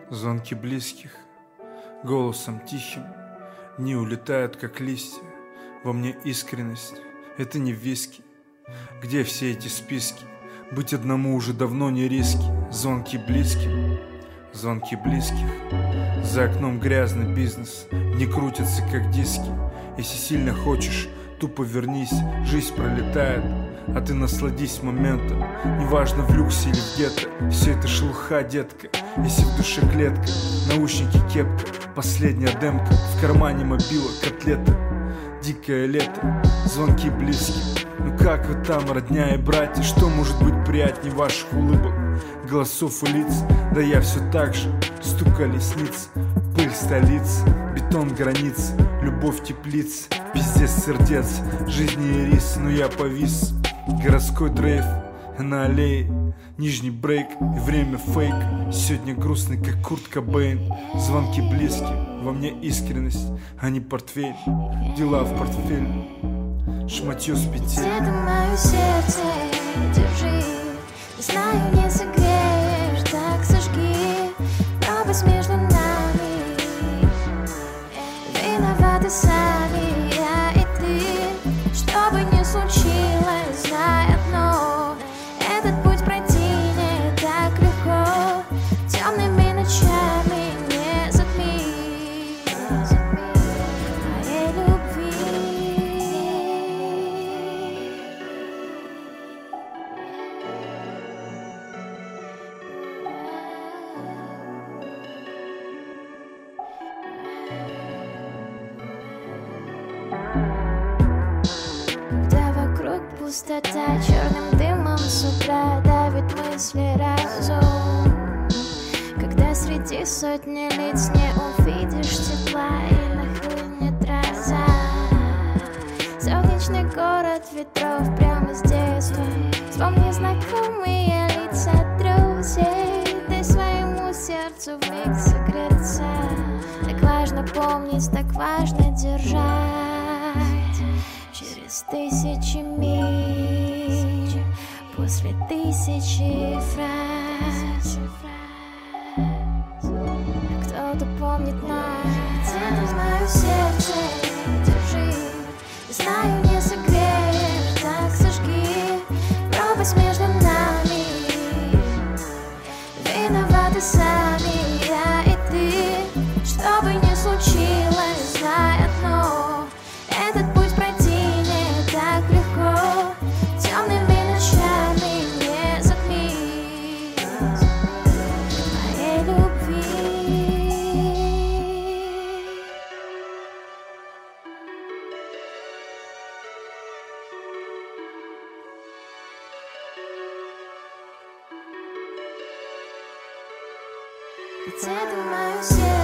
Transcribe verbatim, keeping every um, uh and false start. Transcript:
Звонки близких, голосом тихим, дни улетают, как листья. Во мне искренность, это не виски. Где все эти списки? Быть одному уже давно не риски. Звонки близким, звонки близких. За окном грязный бизнес, не крутятся, как диски. Если сильно хочешь, тупо вернись, жизнь пролетает, а ты насладись моментом. Неважно, в люксе или в гетто, все это шелуха, детка. Если в душе клетка, наушники, кепка, последняя демка, в кармане мобила, котлета. Дикое лето, звонки близким. Ну как вы там, родня и братья? Что может быть приятнее ваших улыбок, голосов и лиц? Да я все так же, стук колесниц, пыль столиц, бетон границ, любовь теплиц, пиздец сердец, жизни и рис. Но я повис, городской дрейф на аллее, нижний брейк и время фейк. Сегодня грустный, как Курт Кобейн. Звонки близкие, во мне искренность, а не портфель. Дела в портфеле, шматье с петель. Где-то мое сердце, держи. Не знаю, не согреешь, так сожги. Пропасть между нами, виноваты сами, я и ты. Что бы ни случилось, знай одно: этот путь пройти не так легко. Темными ночами не затми, затми моей любви. Когда вокруг пустота, черным дымом с утра давит мысли разум. Когда среди сотни лиц не увидишь тепла и нахлынет гроза. Солнечный город ветров прямо с детства. Вспомни знакомые лица друзей. Дай своему сердцу вмиг согреться. Так важно помнить, так важно держать. Через тысячи миль, после тысячи фраз, кто-то помнит нас. Где-то в мое сердце, держи. Знаю, не согреешь, так сожги. Пропасть между нами, виноваты сами, я и ты. Что бы ни случилось, знай одно: этот путь пройти не так легко. Темными ночами не затми моей любви. Где-то мое сердце.